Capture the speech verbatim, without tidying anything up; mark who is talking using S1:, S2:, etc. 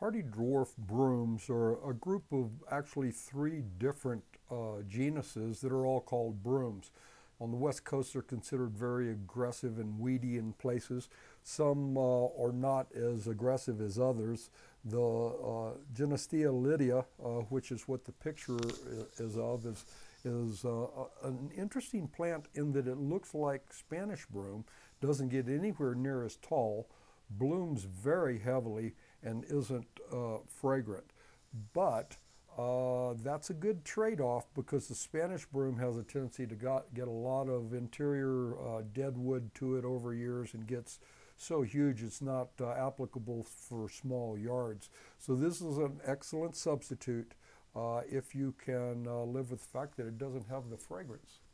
S1: Hardy dwarf brooms are a group of actually three different uh, genuses that are all called brooms. On the west coast, they're considered very aggressive and weedy in places. Some uh, are not as aggressive as others. The uh, Genistea lydia, uh, which is what the picture is of, is, is uh, an interesting plant in that it looks like Spanish broom, doesn't get anywhere near as tall, blooms very heavily, and isn't uh, fragrant. But uh, that's a good trade-off because the Spanish broom has a tendency to got, get a lot of interior uh, dead wood to it over years and gets so huge it's not uh, applicable for small yards. So this is an excellent substitute uh, if you can uh, live with the fact that it doesn't have the fragrance.